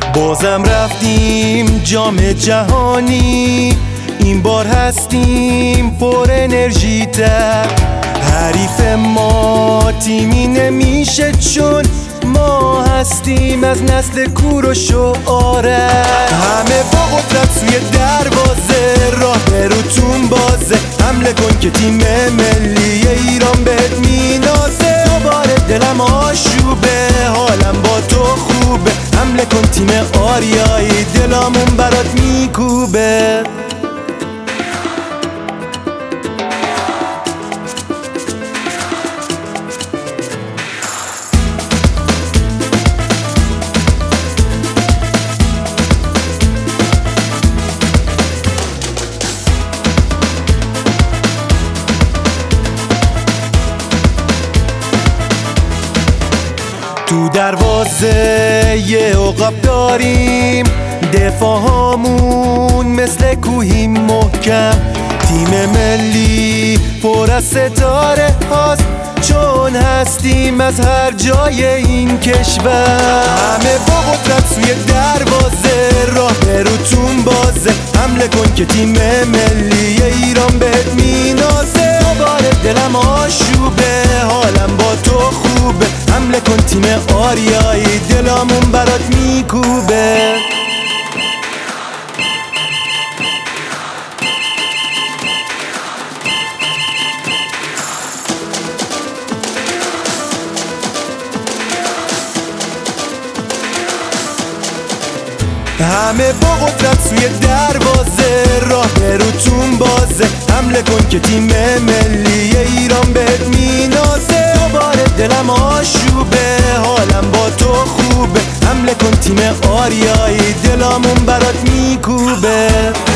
بازم رفتیم جام جهانی، این بار هستیم پر انرژی تر. حریف ما تیمی نمیشه چون ما هستیم از نسل کوروش و آرش. همه با قدرت سوی دروازه، راه بروتون بازه. حمله کن که تیم ملی ایران بهت مینازه. دوباره دلم آشوبه، حالم با تو خوبه. حمله کن تیم آریایی، دلامون برات میکوبه. تو دروازه یه عقاب داریم، دفاعامون مثل کوهی محکم. تیم ملی پر از ستاره هاست چون هستیم از هر جای این کشور. همه با قدرت سوی دروازه، راه بروتون بازه. حمله کن که تیم ملی ایران بهت مینازه. دوباره دلم آشوبه، حالم با تو خوبه. حمله کن تیم آریایی، دلامون برات میکوبه. همه با قدرت سوی دروازه، راه بروتون بازه. حمله کن که تیم ملی ایران بهت مینازه. دوباره دلم آشوبه، حالم با تو خوبه. حمله کن تیم آریایی، دلامون برات میکوبه.